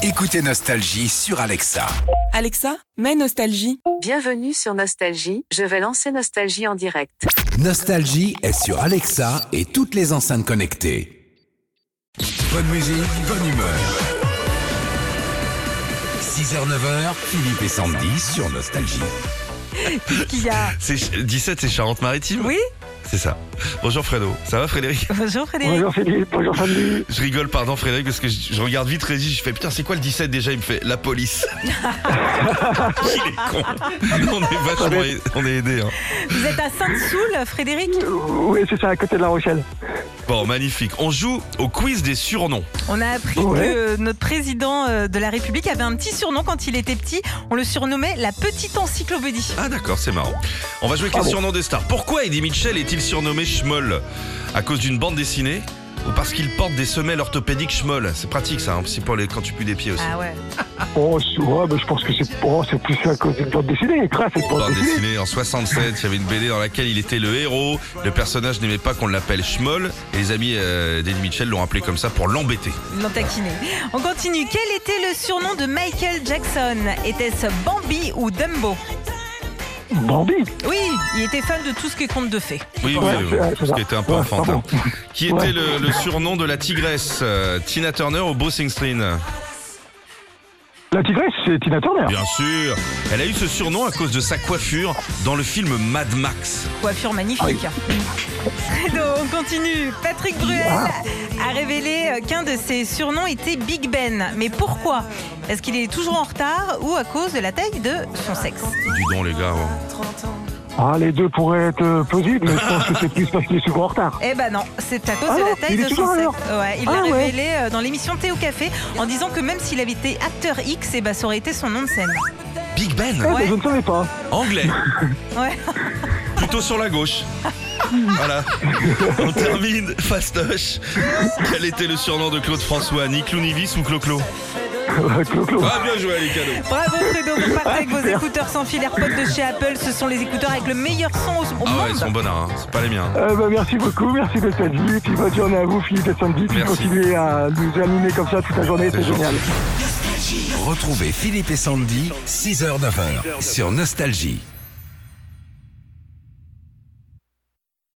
Écoutez Nostalgie sur Alexa. Alexa, mets Nostalgie. Bienvenue sur Nostalgie, je vais lancer Nostalgie en direct. Nostalgie est sur Alexa et toutes les enceintes connectées. Bonne musique, bonne humeur. 6h-9h, Philippe et Sandy sur Nostalgie. Qu'est-ce qu'il y a ? 17, c'est Charente-Maritime ? Oui ? C'est ça. Bonjour Fredo, ça va Frédéric ? Bonjour Frédéric. Bonjour Philippe, bonjour Sandy. Je rigole, pardon Frédéric, parce que je regarde vite Régis, je fais putain c'est quoi le 17 déjà ? Il me fait la police. Il est con. On est aidés. Hein. Vous êtes à Sainte-Soule, Frédéric ? Oui, c'est ça, à côté de La Rochelle. Bon, magnifique. On joue au quiz des surnoms. On a appris que notre président de la République avait un petit surnom quand il était petit. On le surnommait la petite encyclopédie. Ah d'accord, c'est marrant. On va jouer avec les surnoms des stars. Pourquoi Eddie Mitchell est-il surnommé Schmoll ? À cause d'une bande dessinée ? Ou parce qu'il porte des semelles orthopédiques Schmoll ? C'est pratique ça, hein, c'est pour quand tu pues des pieds aussi. Ah ouais. Je pense que c'est plus à cause d'une bande dessinée. Grâce à une bande Bande dessinée. dessinée en 67, il y avait une BD dans laquelle il était le héros. Le personnage n'aimait pas qu'on l'appelle Schmoll et les amis d'Eddie Mitchell l'ont appelé comme ça pour l'embêter. Ils l'ont taquiné. On continue. Quel était le surnom de Michael Jackson ? Était-ce Bambi ou Dumbo ? Bambi. Oui, il était fan de tout ce qui est conte de fées. Oui, Ouais, ce qui était un peu enfantin. pardon. Qui était le surnom de la tigresse Tina Turner ou Bruce Springsteen ? La tigresse, c'est Tina Turner. Bien sûr. Elle a eu ce surnom à cause de sa coiffure dans le film Mad Max. Coiffure magnifique. Fredo, on continue. Patrick Bruel a révélé qu'un de ses surnoms était Big Ben. Mais pourquoi ? Est-ce qu'il est toujours en retard ou à cause de la taille de son sexe ? Dis donc les gars. Les deux pourraient être plausibles, mais je pense que c'est plus parce qu'il est souvent en retard. Eh ben non, c'est à cause de la taille il est de son toujours sexe. alors. Ouais, il l'a révélé dans l'émission Thé au Café en disant que même s'il avait été acteur X, ça aurait été son nom de scène. Big Ben, Ouais. Je ne savais pas. anglais, Ouais. plutôt sur la gauche. Voilà. On termine fastoche. Quel était le surnom de Claude François ? Nick Lounivis ou Clo-Clo ? Clo-Clo. Ah bien joué les cadeaux. Bravo Fredo, vous partez avec vos écouteurs sans fil AirPods de chez Apple. Ce sont les écouteurs avec le meilleur son au Ah monde. ouais, ils sont bonnards, hein. C'est pas les miens. Merci beaucoup, merci de cette vie. Puis bonne journée à vous, Philippe et Sandy. Puis Merci. continuez à nous animer comme ça toute la journée, c'est C'est génial. Retrouvez Philippe et Sandy, 6h-9h sur Nostalgie.